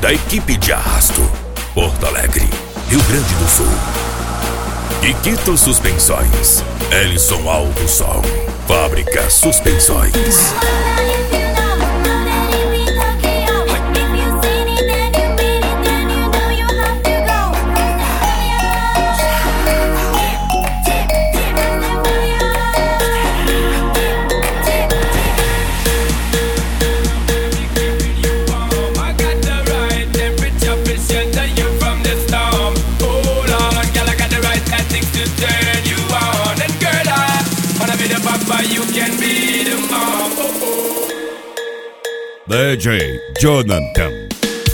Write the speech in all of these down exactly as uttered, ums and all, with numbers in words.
da equipe de arrasto, Porto Alegre, Rio Grande do Sul. Iquito Suspensões, Ellison Aldo Som, Fábrica Suspensões. D J Jonathan.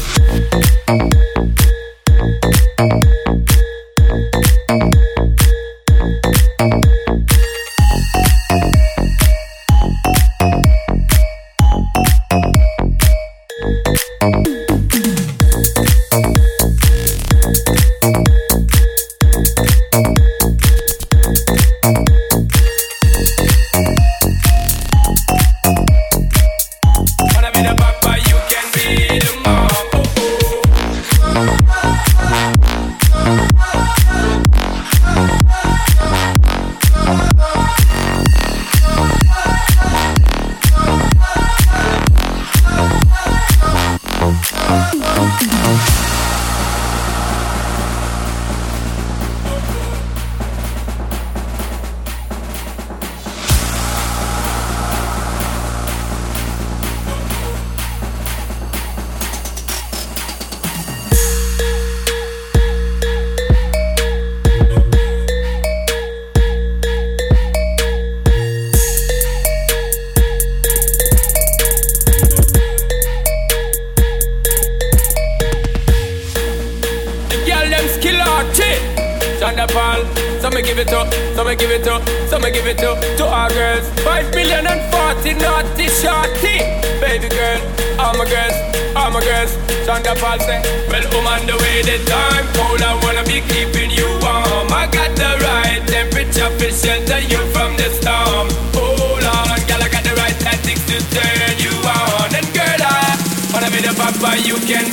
Thunderball, so me give it up, so me give it up, so me give it up to our girls. Five billion and forty naughty shorty. Baby girl, all my girls, all my girls. Thunderball say, well, I'm on the way, the time cold, I wanna be keeping you warm. I got the right temperature to shelter you from the storm. Hold on, girl, I got the right tactics to turn you on. And girl, I wanna be the papa, you can